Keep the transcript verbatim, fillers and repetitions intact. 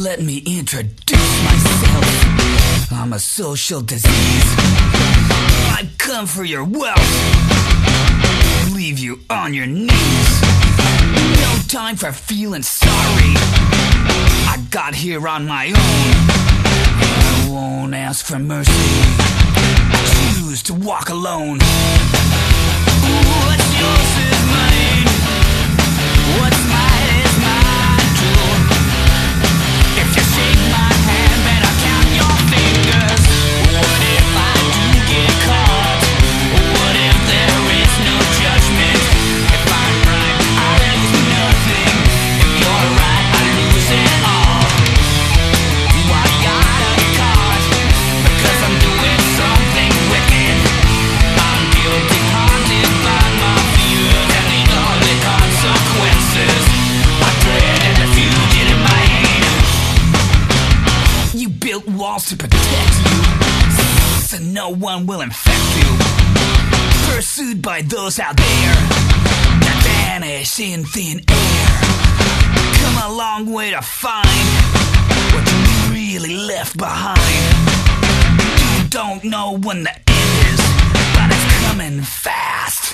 Let me introduce myself. I'm a social disease. I've come for your wealth, leave you on your knees. No time for feeling sorry. I got here on my own. I won't ask for mercy. I choose to walk alone. What's yours is mine. What's mine is mine too. If you shake my hand, better count your fingers. What if I do get caught? What if there is no judgment? If I'm right, I lose nothing. If you're right, I lose it all. Why gotta be caught? Because I'm doing something wicked. I'm guilty, haunted by my fears and the ugly consequences. I dread the fugitive in my hand. You built walls to protect you, so no one will infect you. Pursued by those out there that vanish in thin air. Come a long way to find what you really left behind. You don't know when the end is, but it's coming fast.